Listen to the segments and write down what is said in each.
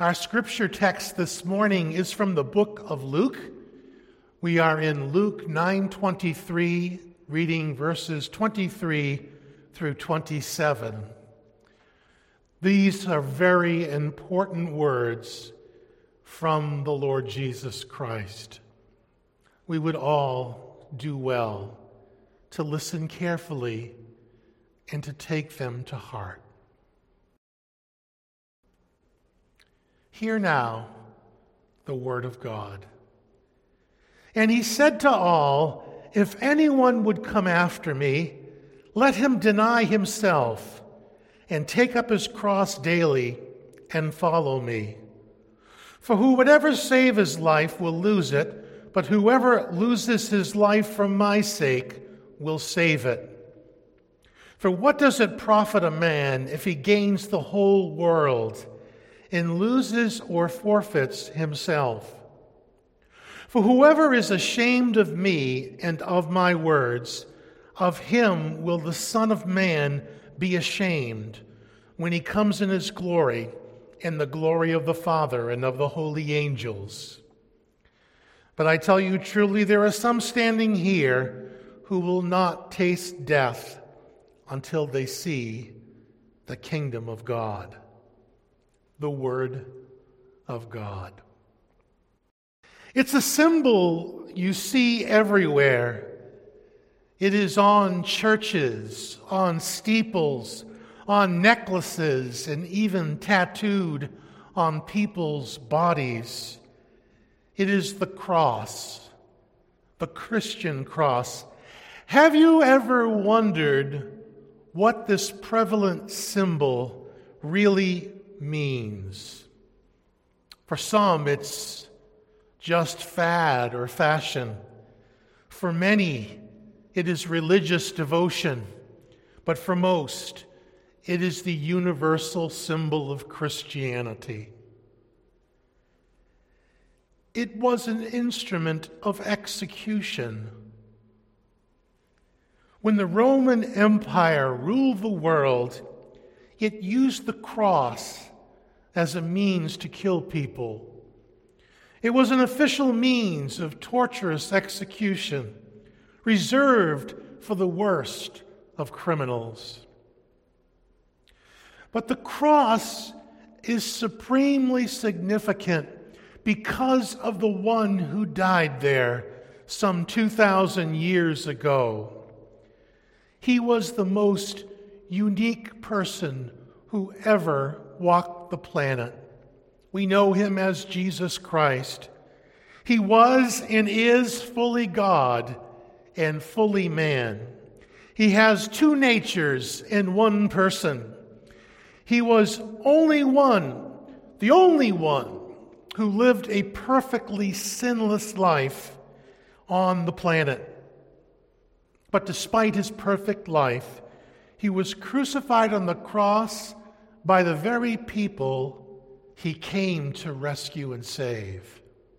Our scripture text this morning is from the book of Luke. We are in Luke 9:23, reading verses 23 through 27. These are very important words from the Lord Jesus Christ. We would all do well to listen carefully and to take them to heart. Hear now the word of God. And he said to all, "If anyone would come after me, let him deny himself and take up his cross daily and follow me. For who would ever save his life will lose it, but whoever loses his life for my sake will save it. For what does it profit a man if he gains the whole world and loses or forfeits himself? For whoever is ashamed of me and of my words, of him will the Son of Man be ashamed when he comes in his glory and the glory of the Father and of the holy angels. But I tell you truly, there are some standing here who will not taste death until they see the kingdom of God." The word of God. It's a symbol you see everywhere. It is on churches, on steeples, on necklaces, and even tattooed on people's bodies. It is the cross, the Christian cross. Have you ever wondered what this prevalent symbol really means? For some, it's just fad or fashion. For many, it is religious devotion. But for most, it is the universal symbol of Christianity. It was an instrument of execution. When the Roman Empire ruled the world, it used the cross as a means to kill people. It was an official means of torturous execution, reserved for the worst of criminals. But the cross is supremely significant because of the one who died there some 2,000 years ago. He was the most unique person who ever walked the planet. We know him as Jesus Christ. He was and is fully God and fully man. He has two natures in one person. He was the only one who lived a perfectly sinless life on the planet. But despite his perfect life, he was crucified on the cross by the very people he came to rescue and save.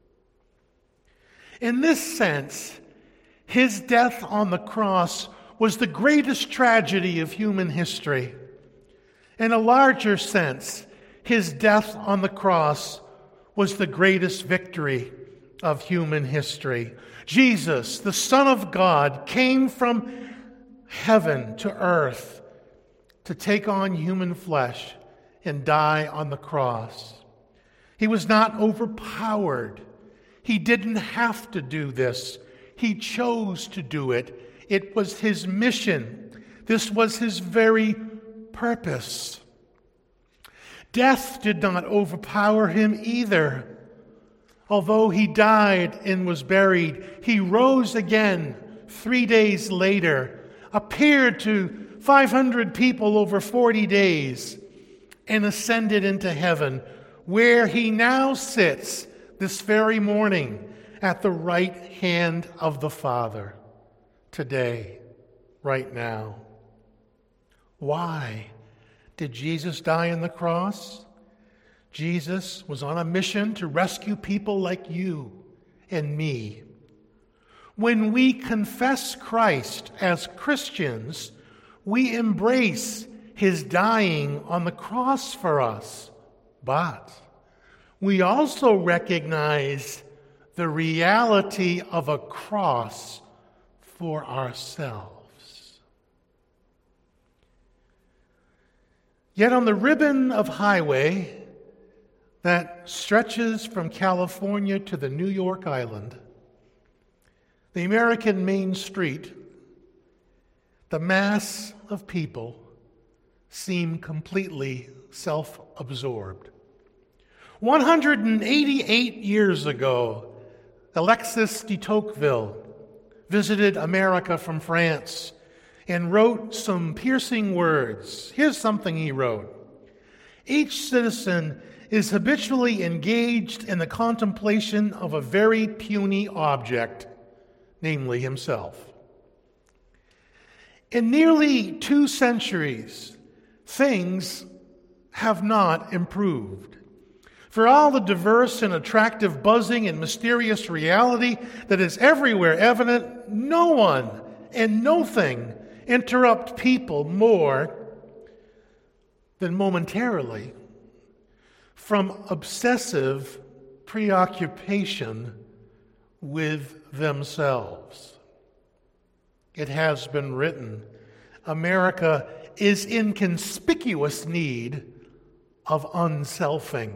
In this sense, his death on the cross was the greatest tragedy of human history. In a larger sense, his death on the cross was the greatest victory of human history. Jesus, the Son of God, came from heaven to earth to take on human flesh and die on the cross. He was not overpowered. He didn't have to do this. He chose to do it. It was his mission. This was his very purpose. Death did not overpower him either. Although he died and was buried, he rose again 3 days later, appeared to 500 people over 40 days, and ascended into heaven, where he now sits this very morning at the right hand of the Father. Today, right now. Why did Jesus die on the cross? Jesus was on a mission to rescue people like you and me. When we confess Christ as Christians, we embrace his dying on the cross for us. But we also recognize the reality of a cross for ourselves. Yet on the ribbon of highway that stretches from California to the New York Island, the American Main Street, the mass of people seem completely self-absorbed. 188 years ago, Alexis de Tocqueville visited America from France and wrote some piercing words. Here's something he wrote. Each citizen is habitually engaged in the contemplation of a very puny object, namely himself. In nearly 2 centuries, things have not improved. For all the diverse and attractive buzzing and mysterious reality that is everywhere evident, no one and nothing interrupt people more than momentarily from obsessive preoccupation with themselves. It has been written, America is in conspicuous need of unselfing.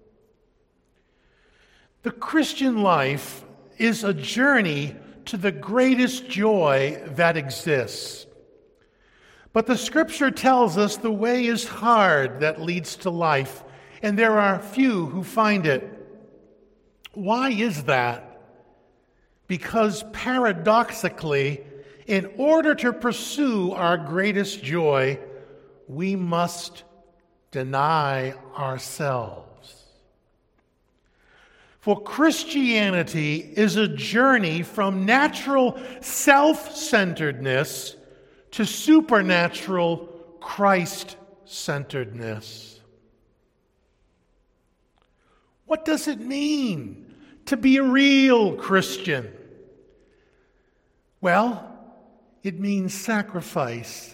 The Christian life is a journey to the greatest joy that exists. But the Scripture tells us the way is hard that leads to life, and there are few who find it. Why is that? Because paradoxically, in order to pursue our greatest joy, we must deny ourselves. For Christianity is a journey from natural self-centeredness to supernatural Christ-centeredness. What does it mean to be a real Christian? Well, it means sacrifice,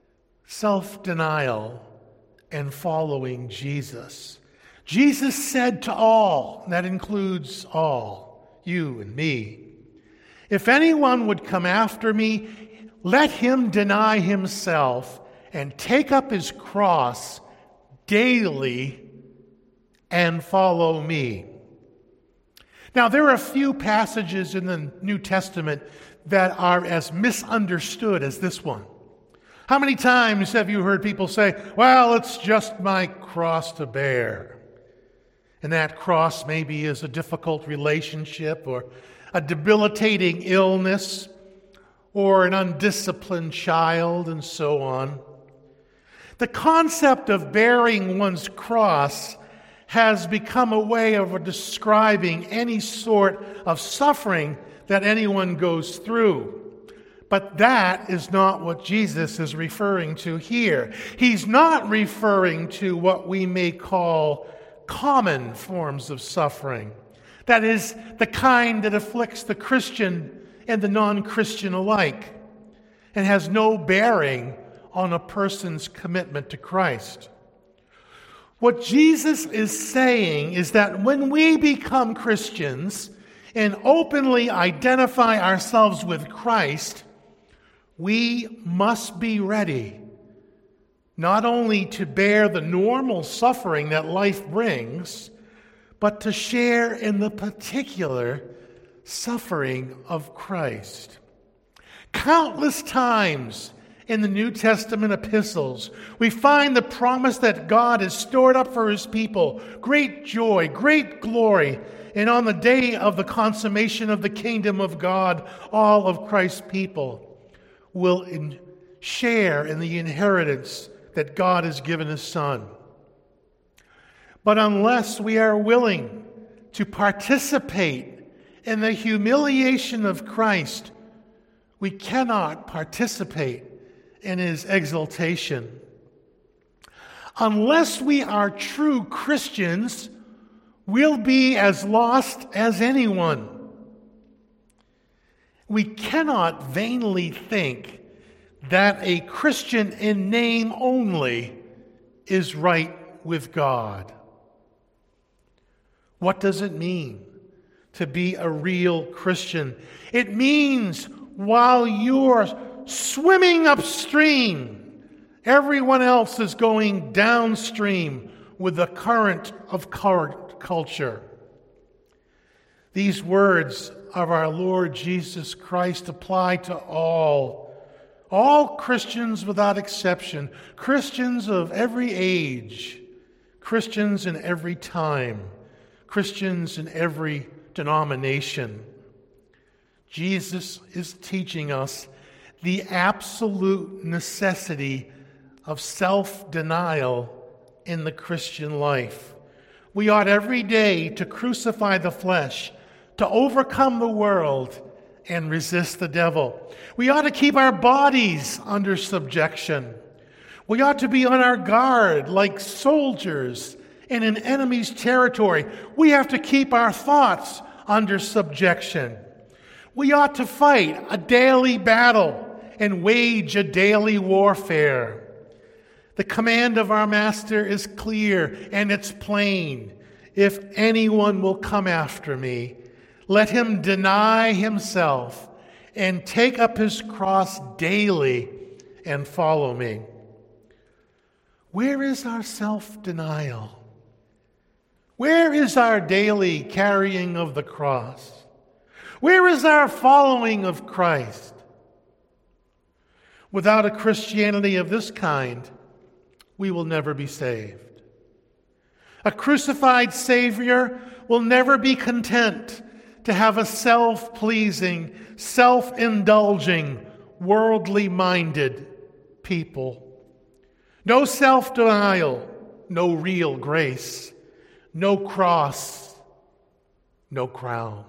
self-denial, and following Jesus. Jesus said to all, and that includes all, you and me, if anyone would come after me, let him deny himself and take up his cross daily and follow me. Now, there are a few passages in the New Testament that are as misunderstood as this one. How many times have you heard people say, well, it's just my cross to bear? And that cross maybe is a difficult relationship or a debilitating illness or an undisciplined child and so on. The concept of bearing one's cross has become a way of describing any sort of suffering that anyone goes through. But that is not what Jesus is referring to here. He's not referring to what we may call common forms of suffering. That is, the kind that afflicts the Christian and the non-Christian alike and has no bearing on a person's commitment to Christ. What Jesus is saying is that when we become Christians and openly identify ourselves with Christ, we must be ready not only to bear the normal suffering that life brings, but to share in the particular suffering of Christ. Countless times in the New Testament epistles, we find the promise that God has stored up for His people great joy, great glory, and on the day of the consummation of the kingdom of God, all of Christ's people will share in the inheritance that God has given His Son. But unless we are willing to participate in the humiliation of Christ, we cannot participate in His exaltation. Unless we are true Christians, we'll be as lost as anyone. We cannot vainly think that a Christian in name only is right with God. What does it mean to be a real Christian? It means while you're swimming upstream, everyone else is going downstream with the current of culture. These words of our Lord Jesus Christ apply to all Christians without exception, Christians of every age, Christians in every time, Christians in every denomination. Jesus is teaching us the absolute necessity of self-denial in the Christian life. We ought every day to crucify the flesh, to overcome the world, and resist the devil. We ought to keep our bodies under subjection. We ought to be on our guard like soldiers in an enemy's territory. We have to keep our thoughts under subjection. We ought to fight a daily battle and wage a daily warfare. The command of our Master is clear and it's plain. If anyone will come after me, let him deny himself and take up his cross daily and follow me. Where is our self-denial? Where is our daily carrying of the cross? Where is our following of Christ? Without a Christianity of this kind, we will never be saved. A crucified Savior will never be content to have a self-pleasing, self-indulging, worldly-minded people. No self-denial, no real grace, no cross, no crown.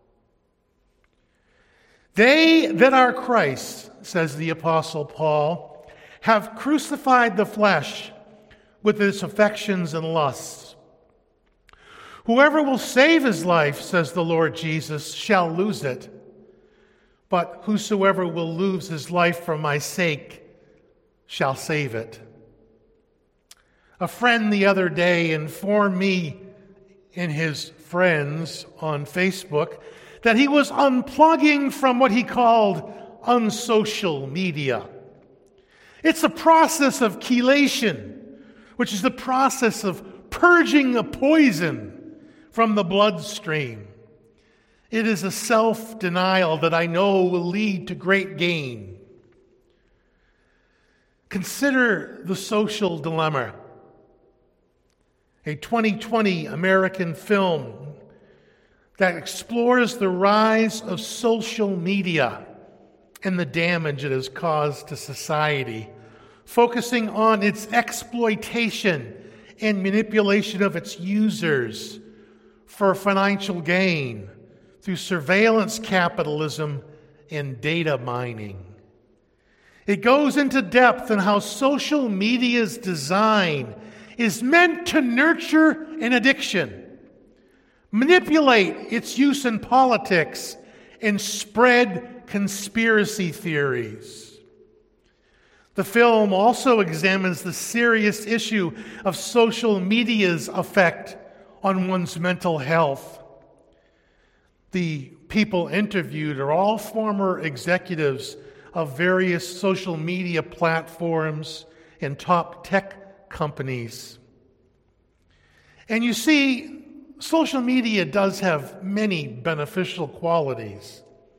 They that are Christ, says the Apostle Paul, have crucified the flesh with its affections and lusts. Whoever will save his life, says the Lord Jesus, shall lose it. But whosoever will lose his life for my sake shall save it. A friend the other day informed me in his friends on Facebook that he was unplugging from what he called unsocial media. It's a process of chelation, which is the process of purging a poison from the bloodstream. It is a self-denial that I know will lead to great gain. Consider the social dilemma. A 2020 American film that explores the rise of social media and the damage it has caused to society, focusing on its exploitation and manipulation of its users for financial gain through surveillance capitalism and data mining. It goes into depth on how social media's design is meant to nurture an addiction, manipulate its use in politics, and spread conspiracy theories. The film also examines the serious issue of social media's effect on one's mental health. The people interviewed are all former executives of various social media platforms and top tech companies. And you see, social media does have many beneficial qualities.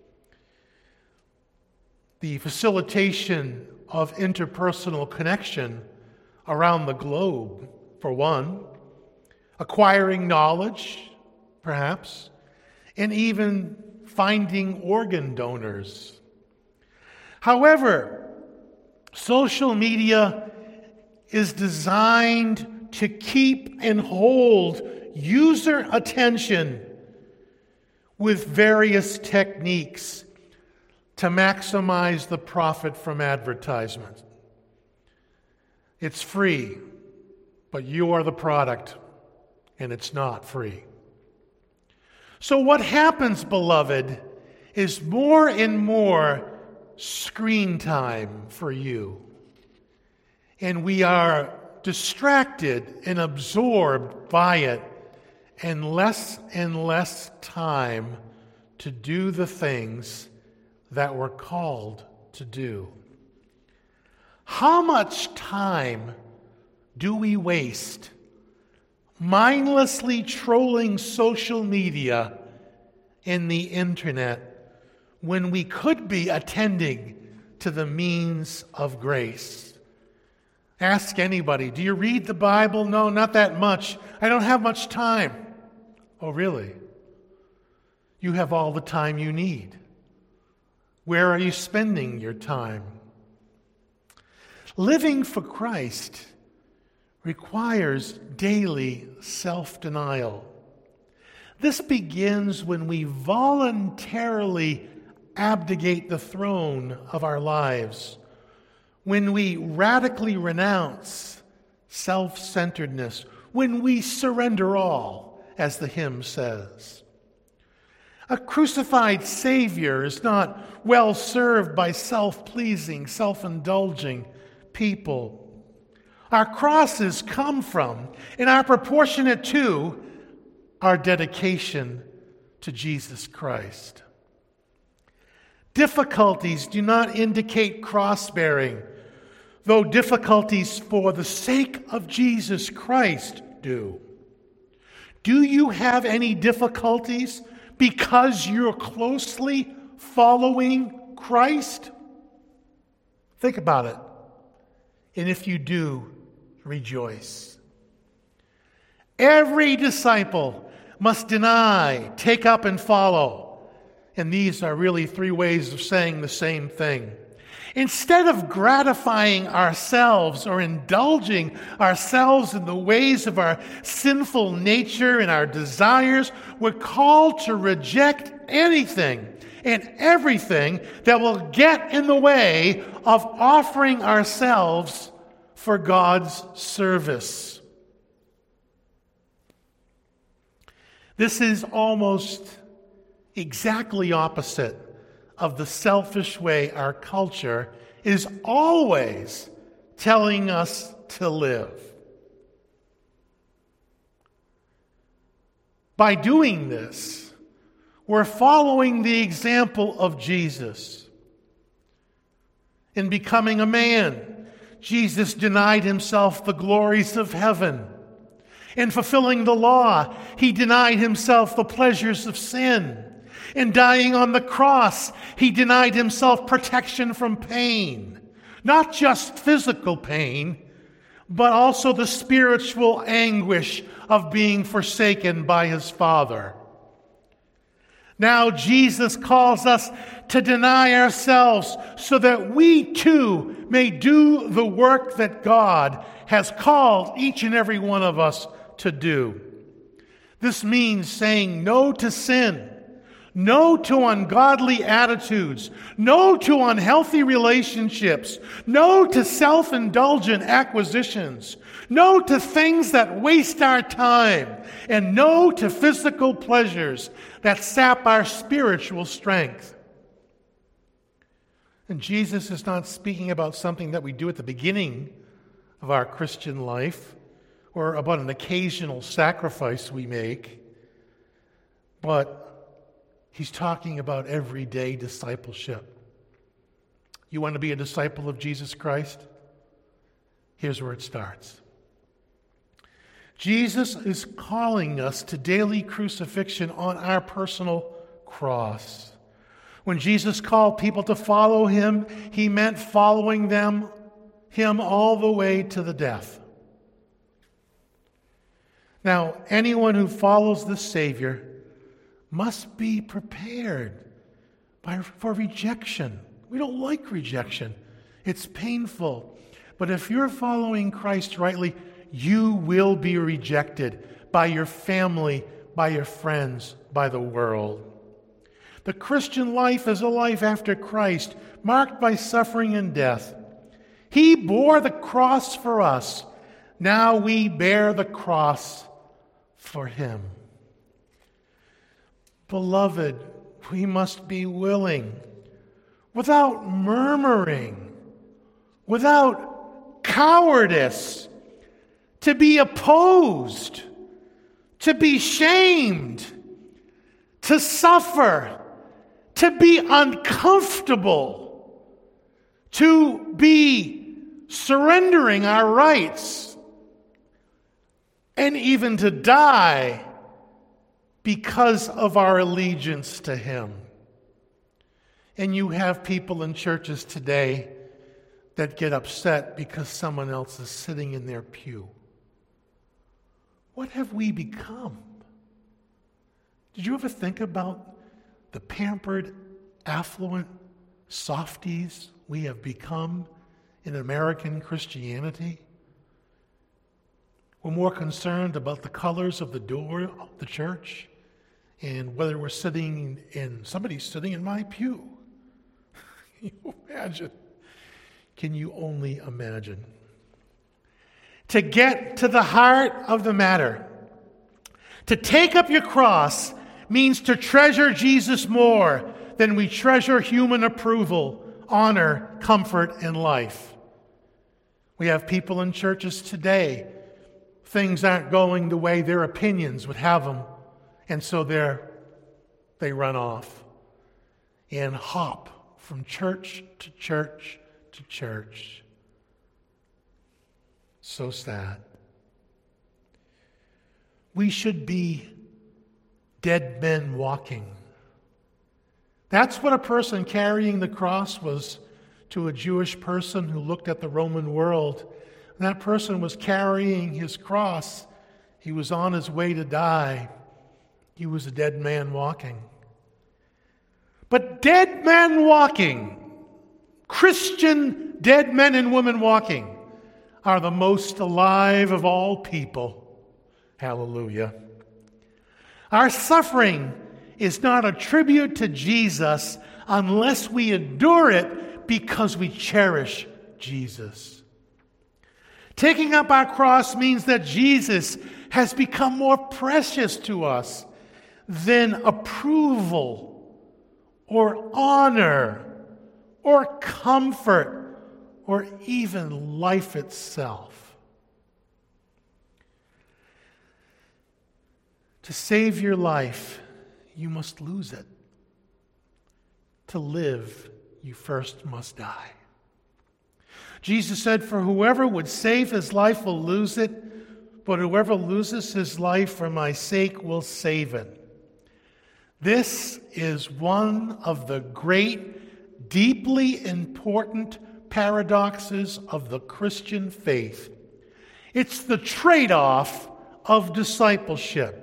The facilitation of interpersonal connection around the globe, for one, acquiring knowledge, perhaps, and even finding organ donors. However, social media is designed to keep and hold user attention with various techniques to maximize the profit from advertisement. It's free, but you are the product, and it's not free. So what happens, beloved, is more and more screen time for you. And we are distracted and absorbed by it and less time to do the things that we're called to do. How much time do we waste mindlessly trolling social media and the internet when we could be attending to the means of grace? Ask anybody, do you read the Bible? No, not that much. I don't have much time. Oh, really? You have all the time you need. Where are you spending your time? Living for Christ requires daily self-denial. This begins when we voluntarily abdicate the throne of our lives, when we radically renounce self-centeredness, when we surrender all, as the hymn says. A crucified Savior is not well served by self-pleasing, self-indulging people. Our crosses come from and are proportionate to our dedication to Jesus Christ. Difficulties do not indicate cross-bearing, though difficulties for the sake of Jesus Christ do. Do you have any difficulties because you're closely following Christ? Think about it. And if you do, rejoice. Every disciple must deny, take up, and follow. And these are really three ways of saying the same thing. Instead of gratifying ourselves or indulging ourselves in the ways of our sinful nature and our desires, we're called to reject anything and everything that will get in the way of offering ourselves for God's service. This is almost exactly opposite of the selfish way our culture is always telling us to live. By doing this, we're following the example of Jesus. In becoming a man, Jesus denied himself the glories of heaven. In fulfilling the law, he denied himself the pleasures of sin. In dying on the cross, he denied himself protection from pain. Not just physical pain, but also the spiritual anguish of being forsaken by his Father. Now Jesus calls us to deny ourselves so that we too may do the work that God has called each and every one of us to do. This means saying no to sin, no to ungodly attitudes, no to unhealthy relationships, no to self-indulgent acquisitions, no to things that waste our time, and no to physical pleasures that sap our spiritual strength. And Jesus is not speaking about something that we do at the beginning of our Christian life or about an occasional sacrifice we make, but he's talking about everyday discipleship. You want to be a disciple of Jesus Christ? Here's where it starts. Jesus is calling us to daily crucifixion on our personal cross. When Jesus called people to follow him, he meant following him all the way to the death. Now, anyone who follows the Savior must be prepared for rejection. We don't like rejection. It's painful. But if you're following Christ rightly, you will be rejected by your family, by your friends, by the world. The Christian life is a life after Christ, marked by suffering and death. He bore the cross for us. Now we bear the cross for him. Beloved, we must be willing, without murmuring, without cowardice, to be opposed to be shamed, to suffer, to be uncomfortable, to be surrendering our rights, and even to die because of our allegiance to Him. And you have people in churches today that get upset because someone else is sitting in their pew. What have we become? Did you ever think about the pampered, affluent softies we have become in American Christianity? We're more concerned about the colors of the door of the church and whether somebody's sitting in my pew. Can you imagine? Can you only imagine? To get to the heart of the matter, to take up your cross means to treasure Jesus more than we treasure human approval, honor, comfort, and life. We have people in churches today, things aren't going the way their opinions would have them, and so they run off and hop from church to church to church. So sad. We should be dead men walking. That's what a person carrying the cross was to a Jewish person who looked at the Roman world. That person was carrying his cross. He was on his way to die. He was a dead man walking. But dead men walking, Christian dead men and women walking, are the most alive of all people. Hallelujah. Our suffering is not a tribute to Jesus unless we endure it because we cherish Jesus. Taking up our cross means that Jesus has become more precious to us than approval or honor or comfort or even life itself. To save your life, you must lose it. To live, you first must die. Jesus said, "For whoever would save his life will lose it, but whoever loses his life for my sake will save it." This is one of the great, deeply important paradoxes of the Christian faith. It's the trade-off of discipleship.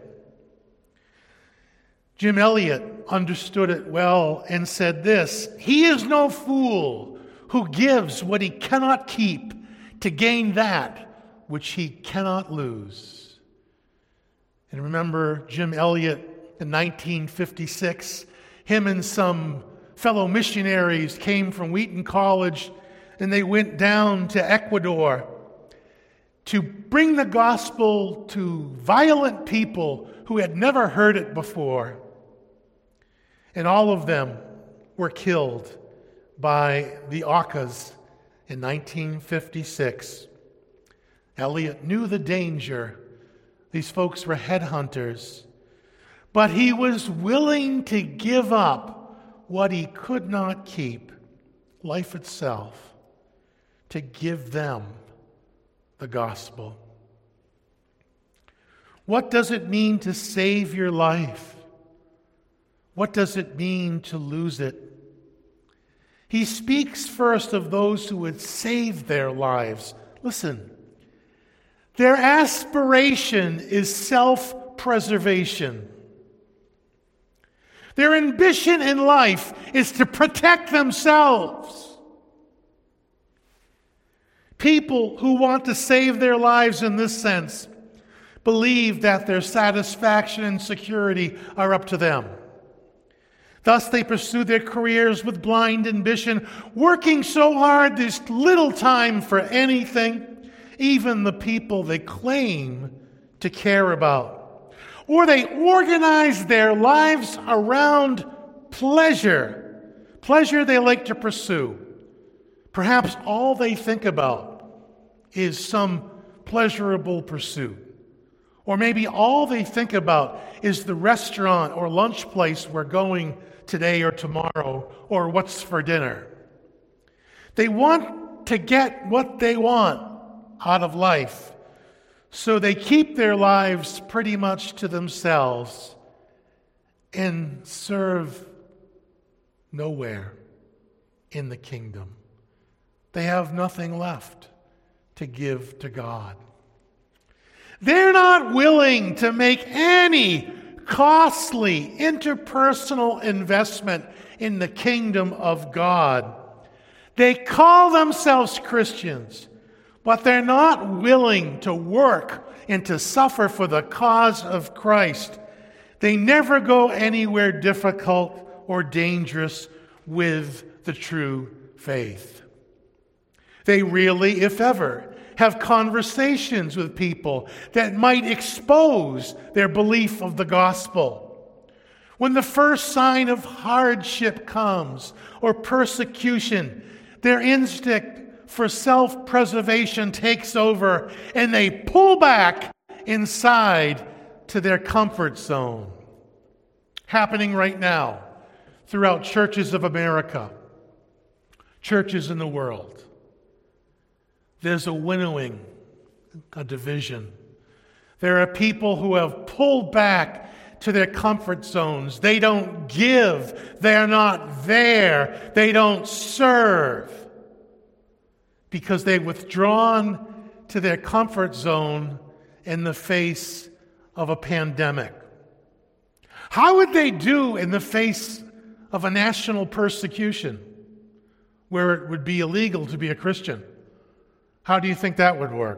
Jim Elliot understood it well and said this: "He is no fool who gives what he cannot keep to gain that which he cannot lose." And remember Jim Elliot in 1956, him and some fellow missionaries came from Wheaton College, and they went down to Ecuador to bring the gospel to violent people who had never heard it before. And all of them were killed by the Aucas in 1956. Elliot knew the danger. These folks were headhunters. But he was willing to give up what he could not keep, life itself, to give them the gospel. What does it mean to save your life? What does it mean to lose it? He speaks first of those who would save their lives. Listen, their aspiration is self-preservation. Their ambition in life is to protect themselves. People who want to save their lives in this sense believe that their satisfaction and security are up to them. Thus, they pursue their careers with blind ambition, working so hard there's little time for anything, even the people they claim to care about. Or they organize their lives around pleasure they like to pursue. Perhaps all they think about is some pleasurable pursuit. Or maybe all they think about is the restaurant or lunch place we're going today or tomorrow, or what's for dinner. They want to get what they want out of life, so they keep their lives pretty much to themselves and serve nowhere in the kingdom. They have nothing left to give to God. They're not willing to make any costly interpersonal investment in the kingdom of God. They call themselves Christians, but they're not willing to work and to suffer for the cause of Christ. They never go anywhere difficult or dangerous with the true faith. They really, if ever, have conversations with people that might expose their belief of the gospel. When the first sign of hardship comes or persecution, their instinct for self-preservation takes over and they pull back inside to their comfort zone. Happening right now throughout churches of America, churches in the world. There's a winnowing, a division. There are people who have pulled back to their comfort zones. They don't give. They're not there. They don't serve because they've withdrawn to their comfort zone in the face of a pandemic. How would they do in the face of a national persecution where it would be illegal to be a Christian? How do you think that would work?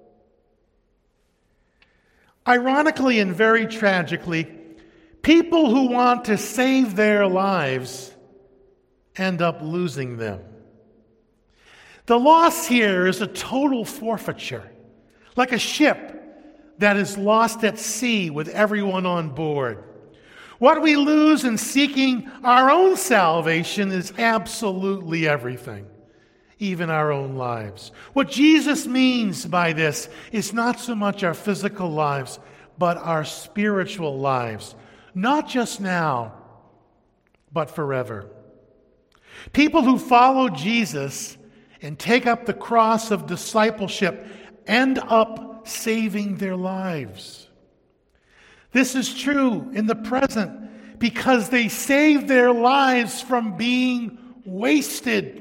Ironically and very tragically, people who want to save their lives end up losing them. The loss here is a total forfeiture, like a ship that is lost at sea with everyone on board. What we lose in seeking our own salvation is absolutely everything. Even our own lives. What Jesus means by this is not so much our physical lives, but our spiritual lives. Not just now, but forever. People who follow Jesus and take up the cross of discipleship end up saving their lives. This is true in the present because they save their lives from being wasted.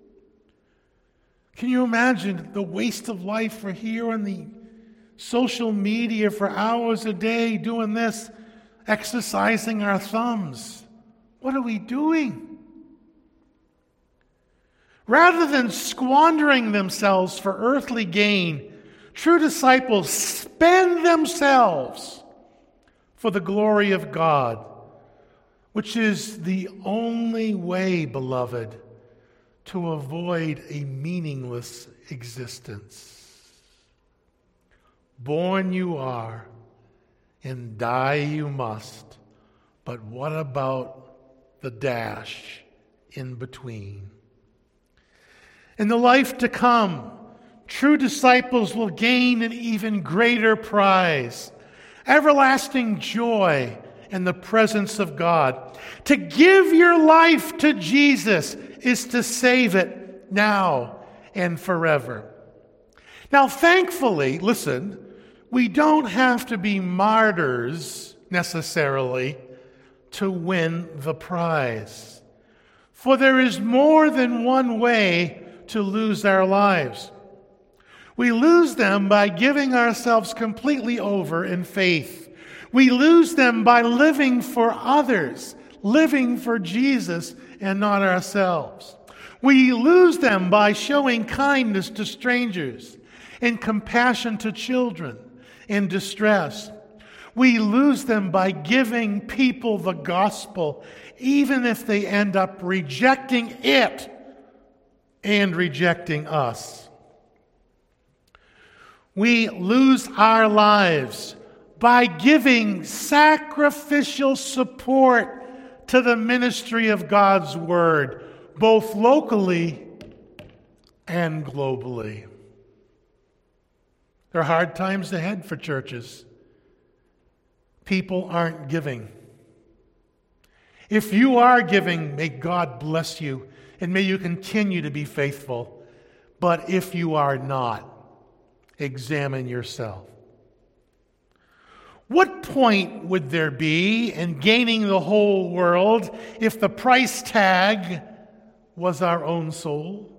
Can you imagine the waste of life? We're here on the social media for hours a day doing this, exercising our thumbs. What are we doing? Rather than squandering themselves for earthly gain, true disciples spend themselves for the glory of God, which is the only way, beloved, to avoid a meaningless existence. Born you are, and die you must, but what about the dash in between? In the life to come, true disciples will gain an even greater prize, everlasting joy in the presence of God. To give your life to Jesus is to save it now and forever. Now, thankfully, listen, we don't have to be martyrs necessarily to win the prize. For there is more than one way to lose our lives. We lose them by giving ourselves completely over in faith. We lose them by living for others, living for Jesus and not ourselves. We lose them by showing kindness to strangers and compassion to children in distress. We lose them by giving people the gospel, even if they end up rejecting it and rejecting us. We lose our lives by giving sacrificial support to the ministry of God's Word, both locally and globally. There are hard times ahead for churches people aren't giving. If you are giving, may God bless you, and may you continue to be faithful. But if you are not, examine yourself. What point would there be in gaining the whole world if the price tag was our own soul?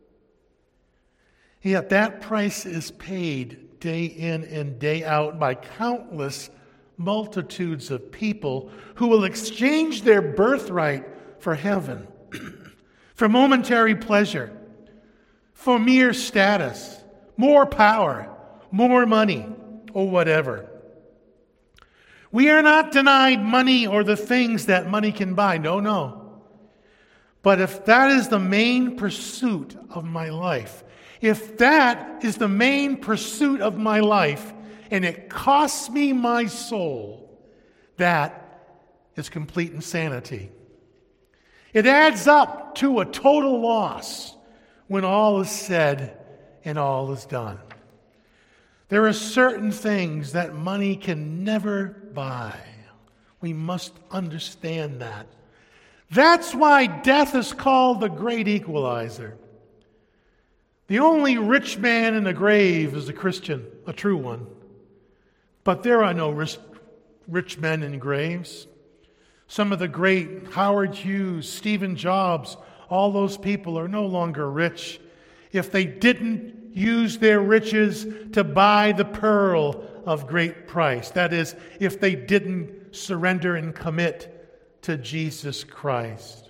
Yet that price is paid day in and day out by countless multitudes of people who will exchange their birthright for heaven, for momentary pleasure, for mere status, more power, more money, or whatever. We are not denied money or the things that money can buy. No. But if that is the main pursuit of my life, if that is the main pursuit of my life, and it costs me my soul, that is complete insanity. It adds up to a total loss when all is said and all is done. There are certain things that money can never buy. We must understand that. That's why death is called the great equalizer. The only rich man in the grave is a Christian, a true one. But there are no rich men in graves. Some of the great Howard Hughes, Stephen Jobs, all those people are no longer rich if they didn't use their riches to buy the pearl of great price. That is, if they didn't surrender and commit to Jesus Christ.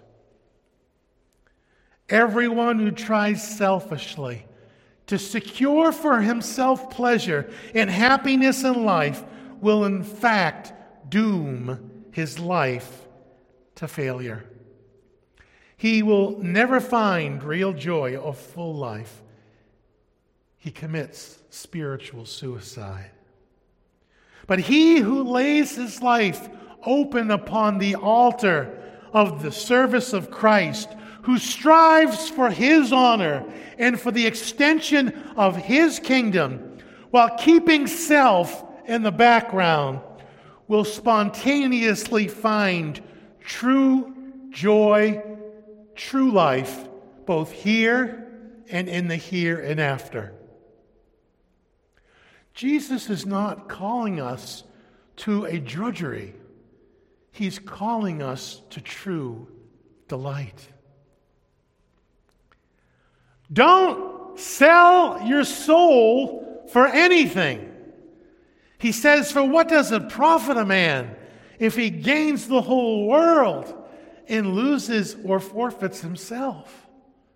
Everyone who tries selfishly to secure for himself pleasure and happiness in life will in fact doom his life to failure. He will never find real joy or full life. He commits spiritual suicide. But he who lays his life open upon the altar of the service of Christ, who strives for his honor and for the extension of his kingdom, while keeping self in the background, will spontaneously find true joy, true life, both here and in the here and after. Jesus is not calling us to a drudgery. He's calling us to true delight. Don't sell your soul for anything. He says, for what does it profit a man if he gains the whole world and loses or forfeits himself?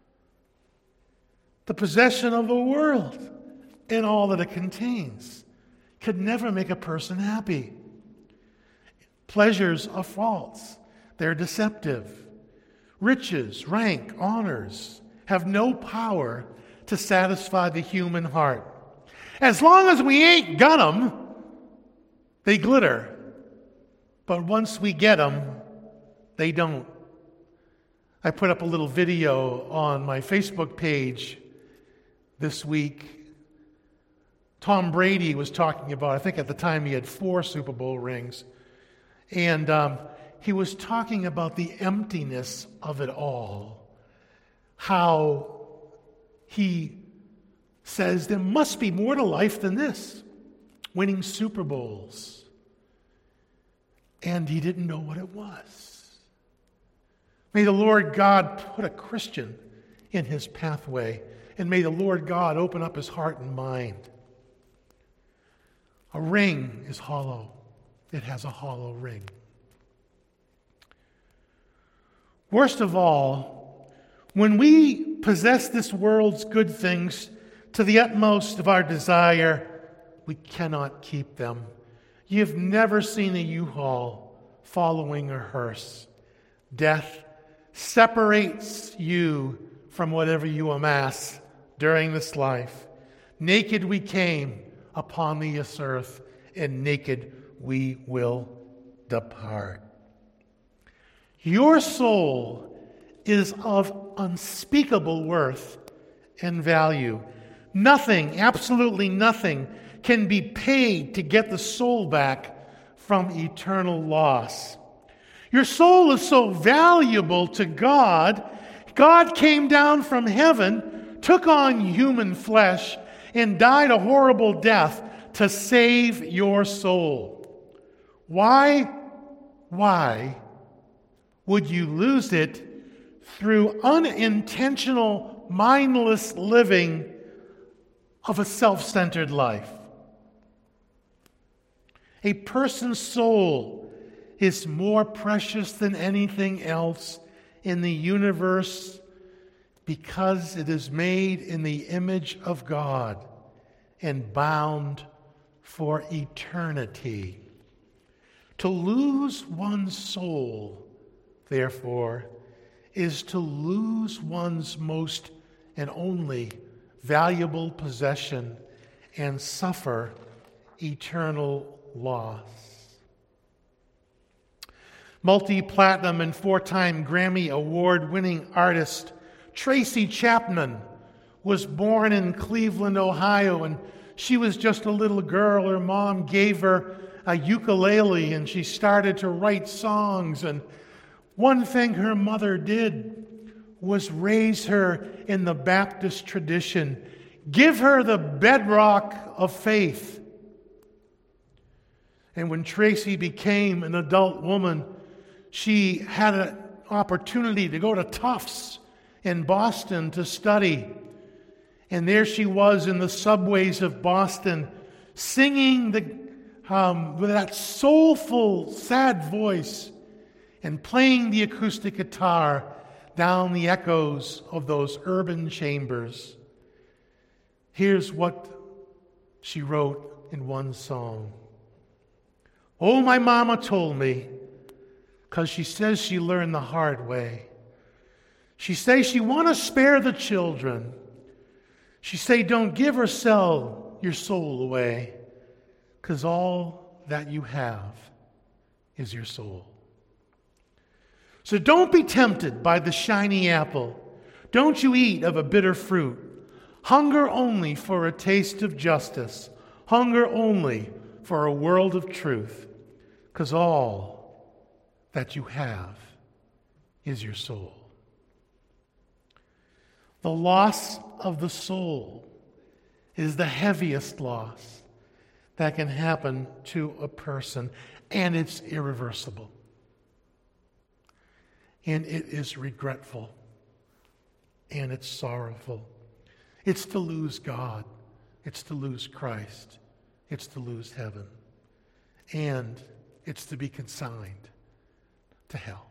The possession of the world and all that it contains could never make a person happy. Pleasures are false. They're deceptive. Riches, rank, honors have no power to satisfy the human heart. As long as we ain't got them, they glitter. But once we get them, they don't. I put up a little video on my Facebook page this week. Tom Brady was talking about, I think at the time he had 4 Super Bowl rings. And he was talking about the emptiness of it all. How he says there must be more to life than this. Winning Super Bowls. And he didn't know what it was. May the Lord God put a Christian in his pathway. And may the Lord God open up his heart and mind. A ring is hollow. It has a hollow ring. Worst of all, when we possess this world's good things to the utmost of our desire, we cannot keep them. You've never seen a U-Haul following a hearse. Death separates you from whatever you amass during this life. Naked we came upon this earth, and naked we will depart. Your soul is of unspeakable worth and value. Nothing, absolutely nothing, can be paid to get the soul back from eternal loss. Your soul is so valuable to God. God came down from heaven, took on human flesh, and died a horrible death to save your soul. Why would you lose it through unintentional, mindless living of a self-centered life? A person's soul is more precious than anything else in the universe because it is made in the image of God and bound for eternity. To lose one's soul, therefore, is to lose one's most and only valuable possession and suffer eternal loss. Multi-platinum and 4-time Grammy Award-winning artist Tracy Chapman was born in Cleveland, Ohio, and she was just a little girl. Her mom gave her a ukulele, and she started to write songs. And one thing her mother did was raise her in the Baptist tradition, give her the bedrock of faith. And when Tracy became an adult woman, she had an opportunity to go to Tufts in Boston to study. And there she was in the subways of Boston, singing with that soulful, sad voice and playing the acoustic guitar down the echoes of those urban chambers. Here's what she wrote in one song. Oh, my mama told me, because she says she learned the hard way. She say she want to spare the children. She say don't give or sell your soul away, because all that you have is your soul. So don't be tempted by the shiny apple. Don't you eat of a bitter fruit. Hunger only for a taste of justice. Hunger only for a world of truth, because all that you have is your soul. The loss of the soul is the heaviest loss that can happen to a person, and it's irreversible. And it is regretful, and it's sorrowful. It's to lose God. It's to lose Christ. It's to lose heaven. And it's to be consigned to hell.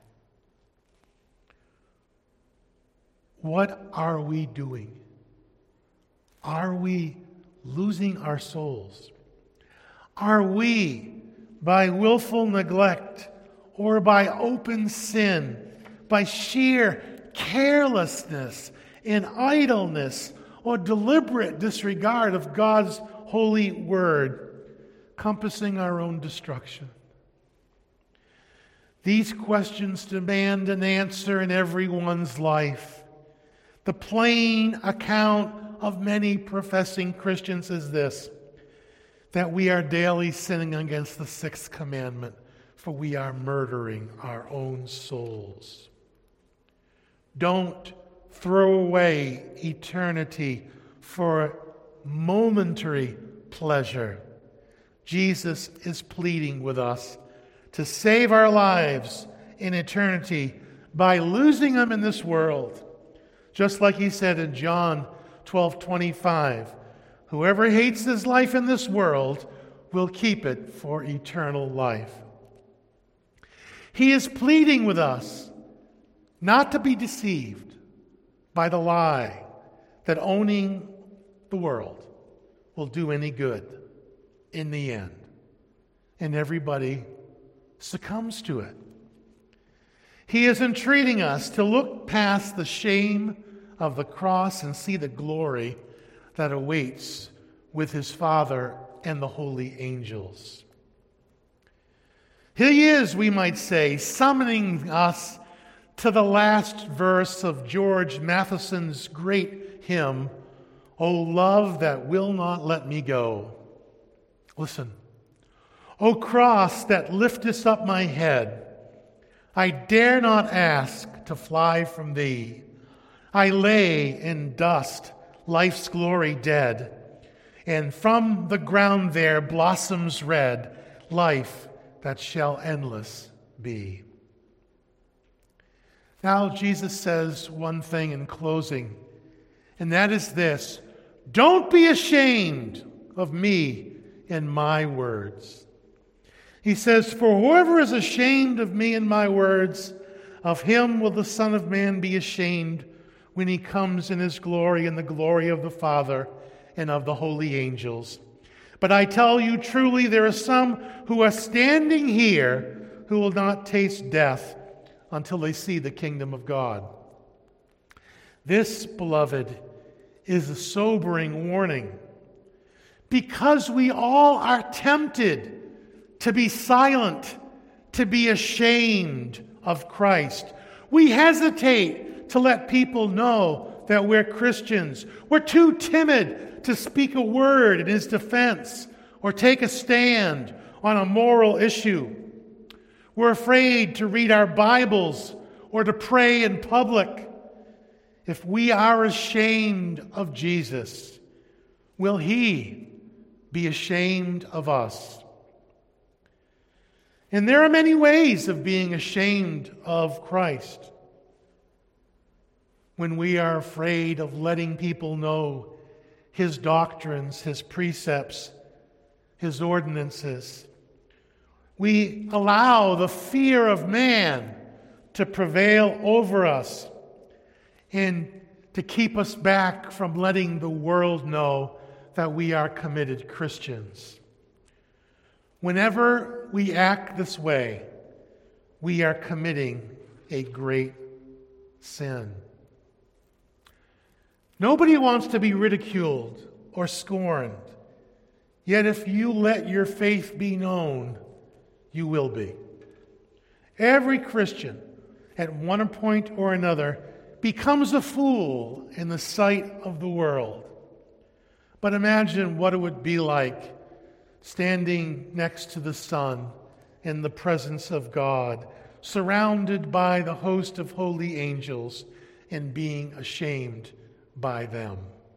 What are we doing? Are we losing our souls? Are we, by willful neglect or by open sin, by sheer carelessness and idleness or deliberate disregard of God's holy word, compassing our own destruction? These questions demand an answer in everyone's life. The plain account of many professing Christians is this, that we are daily sinning against the 6th commandment, for we are murdering our own souls. Don't throw away eternity for momentary pleasure. Jesus is pleading with us to save our lives in eternity by losing them in this world. Just like he said in John 12:25, whoever hates his life in this world will keep it for eternal life. He is pleading with us not to be deceived by the lie that owning the world will do any good in the end. And everybody succumbs to it. He is entreating us to look past the shame of the cross and see the glory that awaits with his Father and the holy angels. He is, we might say, summoning us to the last verse of George Matheson's great hymn, O love that will not let me go. Listen. O cross that liftest up my head, I dare not ask to fly from thee. I lay in dust, life's glory dead, and from the ground there blossoms red, life that shall endless be. Now Jesus says one thing in closing, and that is this: don't be ashamed of me and my words. He says, for whoever is ashamed of me and my words, of him will the Son of Man be ashamed when he comes in his glory and the glory of the Father and of the holy angels. But I tell you truly, there are some who are standing here who will not taste death until they see the kingdom of God. This, beloved, is a sobering warning, because we all are tempted to be silent, to be ashamed of Christ. We hesitate to let people know that we're Christians. We're too timid to speak a word in his defense or take a stand on a moral issue. We're afraid to read our Bibles or to pray in public. If we are ashamed of Jesus, will he be ashamed of us? And there are many ways of being ashamed of Christ. When we are afraid of letting people know his doctrines, his precepts, his ordinances, we allow the fear of man to prevail over us and to keep us back from letting the world know that we are committed Christians. Whenever we act this way, we are committing a great sin. Nobody wants to be ridiculed or scorned. Yet if you let your faith be known, you will be. Every Christian, at one point or another, becomes a fool in the sight of the world. But imagine what it would be like standing next to the Son in the presence of God, surrounded by the host of holy angels, and being ashamed by them.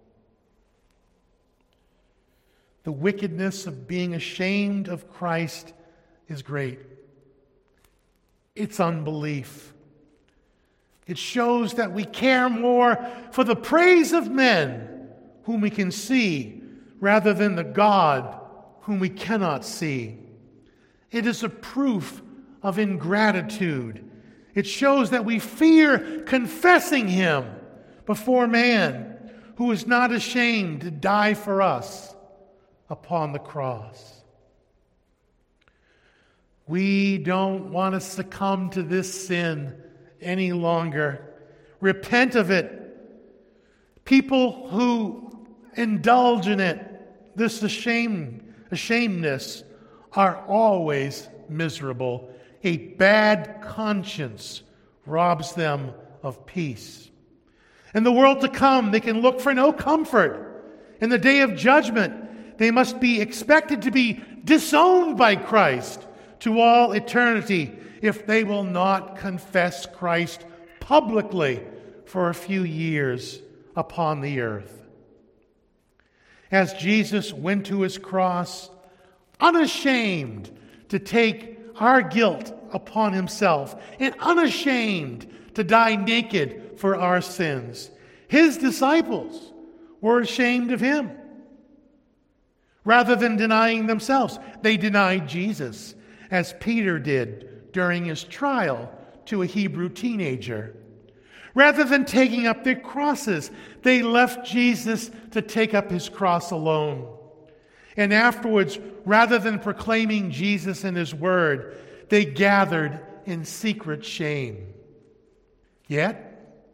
The wickedness of being ashamed of Christ is great. It's unbelief. It shows that we care more for the praise of men whom we can see rather than the God whom we cannot see. It is a proof of ingratitude. It shows that we fear confessing him before man, who is not ashamed to die for us upon the cross. We don't want to succumb to this sin any longer. Repent of it. People who indulge in it, this ashamedness, are always miserable. A bad conscience robs them of peace. In the world to come, they can look for no comfort. In the day of judgment, they must be expected to be disowned by Christ to all eternity if they will not confess Christ publicly for a few years upon the earth. As Jesus went to his cross, unashamed to take our guilt upon himself and unashamed to die naked for our sins, his disciples were ashamed of him. Rather than denying themselves, they denied Jesus, as Peter did during his trial to a Hebrew teenager. Rather than taking up their crosses, they left Jesus to take up his cross alone. And afterwards, rather than proclaiming Jesus and his word, they gathered in secret shame. Yet,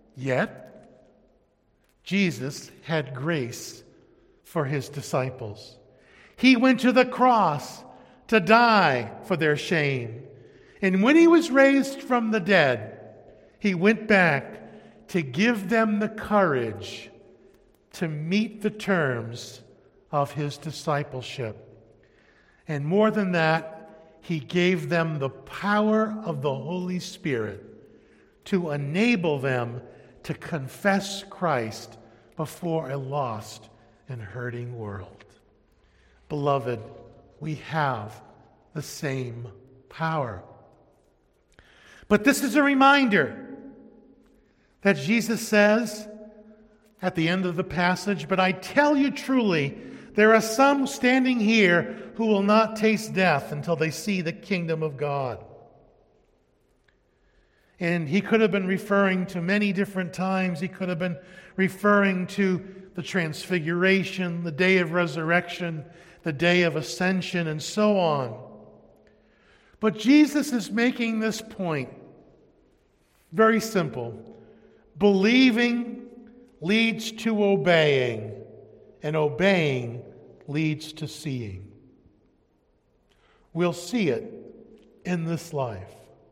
Jesus had grace for his disciples. He went to the cross to die for their shame. And when he was raised from the dead, he went back to give them the courage to meet the terms of his discipleship. And more than that, he gave them the power of the Holy Spirit to enable them to confess Christ before a lost and hurting world. Beloved, we have the same power. But this is a reminder that Jesus says at the end of the passage, "But I tell you truly, there are some standing here who will not taste death until they see the kingdom of God." And he could have been referring to many different times. He could have been referring to the transfiguration, the day of resurrection, the day of ascension, and so on. But Jesus is making this point very simple. Believing leads to obeying, and obeying leads to seeing. We'll see it in this life.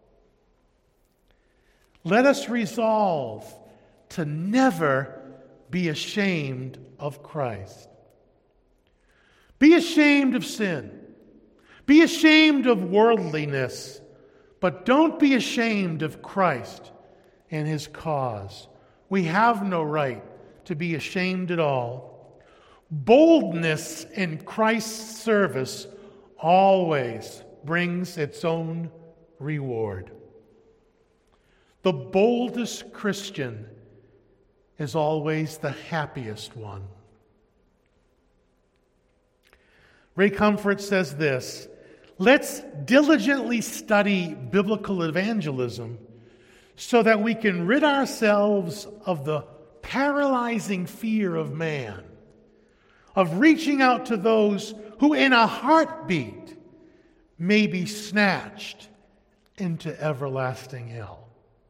Let us resolve to never be ashamed of Christ. Be ashamed of sin. Be ashamed of worldliness, but don't be ashamed of Christ and his cause. We have no right to be ashamed at all. Boldness in Christ's service always brings its own reward. The boldest Christian is always the happiest one. Ray Comfort says this: "Let's diligently study biblical evangelism so that we can rid ourselves of the paralyzing fear of man, of reaching out to those who in a heartbeat may be snatched into everlasting hell."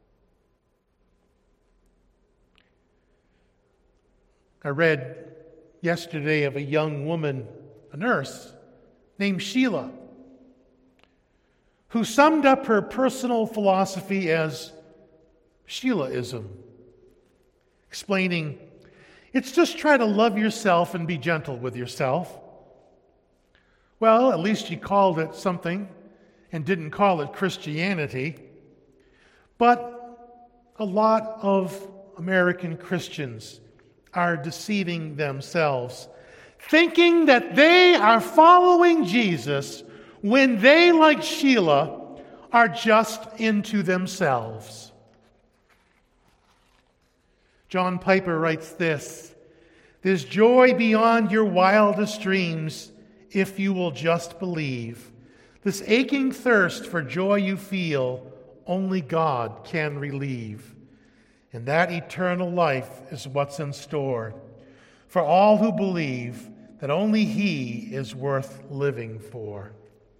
I read yesterday of a young woman, a nurse, named Sheila, who summed up her personal philosophy as Sheilaism, explaining, it's just try to love yourself and be gentle with yourself. Well, at least she called it something and didn't call it Christianity. But a lot of American Christians are deceiving themselves, thinking that they are following Jesus when they, like Sheila, are just into themselves. John Piper writes this: "There's joy beyond your wildest dreams if you will just believe. This aching thirst for joy you feel, only God can relieve. And that eternal life is what's in store for all who believe that only He is worth living for."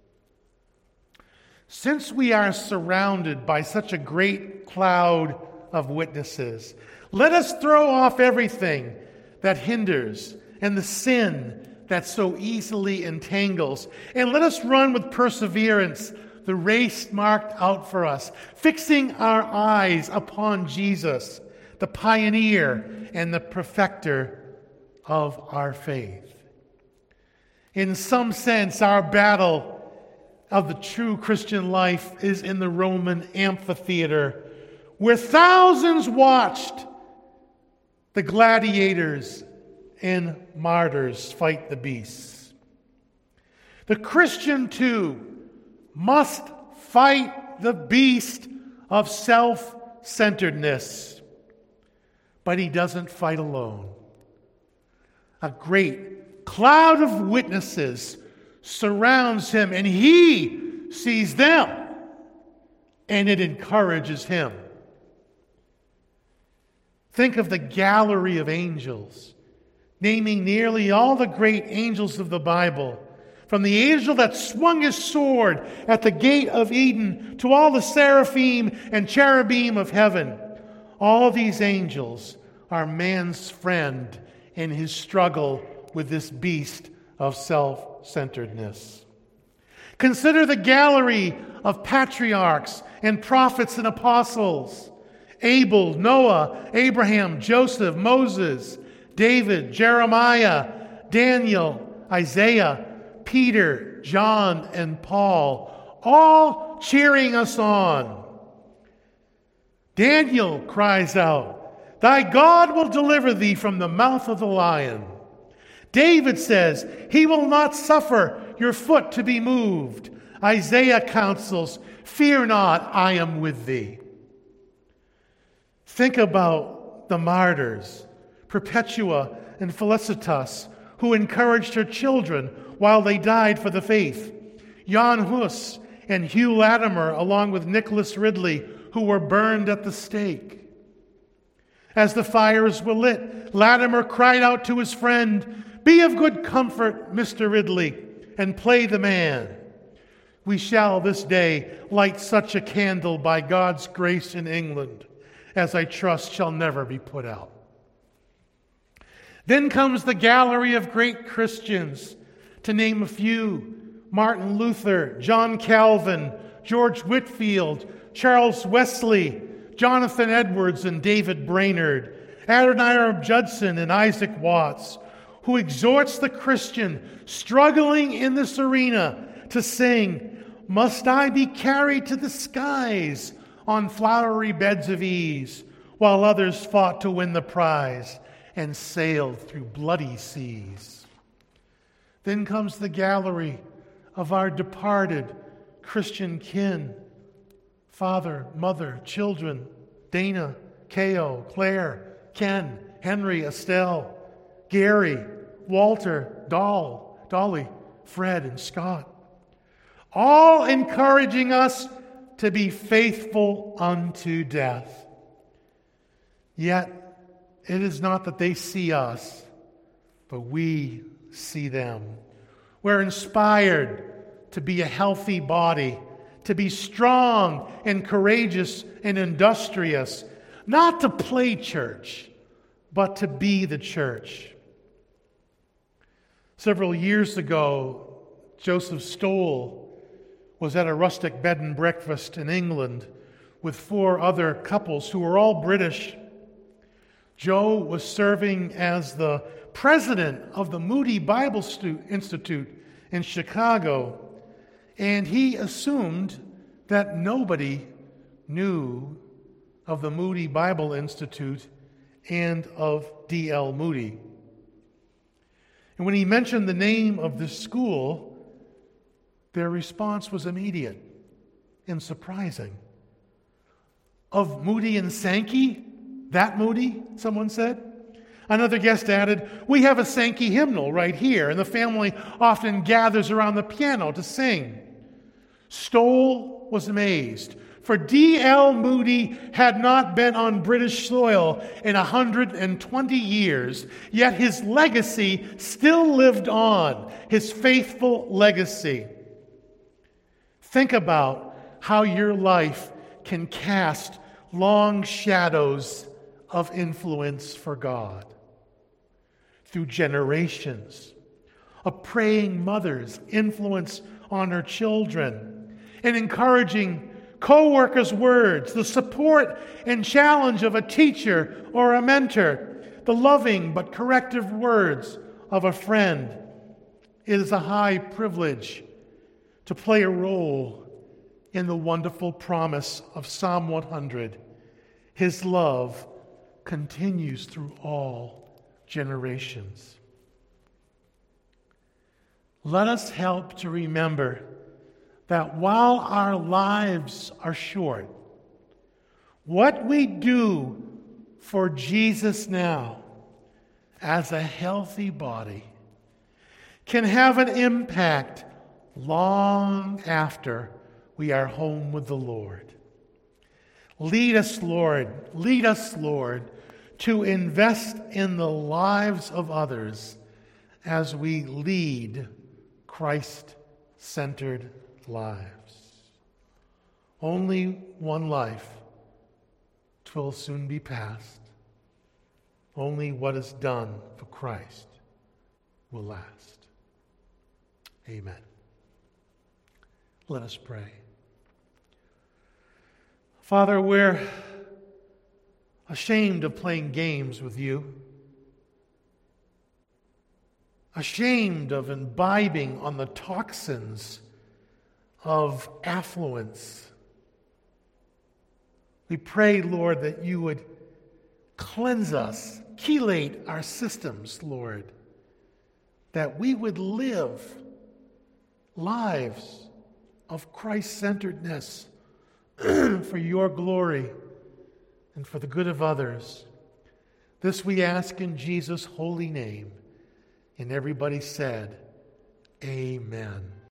Since we are surrounded by such a great cloud of witnesses, let us throw off everything that hinders and the sin that so easily entangles, and let us run with perseverance the race marked out for us, fixing our eyes upon Jesus, the pioneer and the perfecter of our faith. In some sense, our battle of the true Christian life is in the Roman amphitheater, where thousands watched the gladiators and martyrs fight the beasts. The Christian, too, must fight the beast of self-centeredness. But he doesn't fight alone. A great cloud of witnesses surrounds him, and he sees them, and it encourages him. Think of the gallery of angels, naming nearly all the great angels of the Bible, from the angel that swung his sword at the gate of Eden to all the seraphim and cherubim of heaven. All these angels are man's friend in his struggle with this beast of self-centeredness. Consider the gallery of patriarchs and prophets and apostles: Abel, Noah, Abraham, Joseph, Moses, David, Jeremiah, Daniel, Isaiah, Peter, John, and Paul. all cheering us on. Daniel cries out, "Thy God will deliver thee from the mouth of the lion." David says, "He will not suffer your foot to be moved." Isaiah counsels, "Fear not, I am with thee." Think about the martyrs, Perpetua and Felicitas, who encouraged her children while they died for the faith. Jan Hus and Hugh Latimer, along with Nicholas Ridley, who were burned at the stake. As the fires were lit, Latimer cried out to his friend, "Be of good comfort, Mr. Ridley, and play the man." We shall this day light such a candle by God's grace in England, as I trust shall never be put out. Then comes the gallery of great Christians, to name a few: Martin Luther, John Calvin, George Whitefield, Charles Wesley, Jonathan Edwards and David Brainerd, Adoniram Judson and Isaac Watts, who exhorts the Christian struggling in this arena to sing, "Must I be carried to the skies on flowery beds of ease," while others fought to win the prize and sailed through bloody seas. Then comes the gallery of our departed Christian kin: father, mother, children, Dana, Kao, Claire, Ken, Henry, Estelle, Gary, Walter, Dolly, Fred, and Scott, all encouraging us to be faithful unto death. Yet it is not that they see us, but we see them. We're inspired to be a healthy body, to be strong and courageous and industrious, not to play church, but to be the church. Several years ago, Joseph Stoll was at a rustic bed and breakfast in England with 4 other couples who were all British. Joe was serving as the president of the Moody Bible Institute in Chicago, and he assumed that nobody knew of the Moody Bible Institute and of D.L. Moody. And when he mentioned the name of the school, their response was immediate and surprising. "Of Moody and Sankey? That Moody?" someone said. Another guest added, "We have a Sankey hymnal right here, and the family often gathers around the piano to sing." Stoll was amazed, for D.L. Moody had not been on British soil in 120 years, yet his legacy still lived on, his faithful legacy. Think about how your life can cast long shadows of influence for God. Through generations of praying mothers' influence on her children, and encouraging co-workers' words, the support and challenge of a teacher or a mentor, the loving but corrective words of a friend. It is a high privilege to play a role in the wonderful promise of Psalm 100. His love continues through all generations. Let us help to remember that while our lives are short, what we do for Jesus now as a healthy body can have an impact long after we are home with the Lord. Lead us, Lord, to invest in the lives of others as we lead Christ-centered lives. Only one life, 'twill soon be past. Only what is done for Christ will last. Amen. Let us pray. Father, we're ashamed of playing games with you, ashamed of imbibing on the toxins of affluence. We pray, Lord, that you would cleanse us, chelate our systems, Lord, that we would live lives of Christ-centeredness for your glory and for the good of others. This we ask in Jesus' holy name. And everybody said, Amen.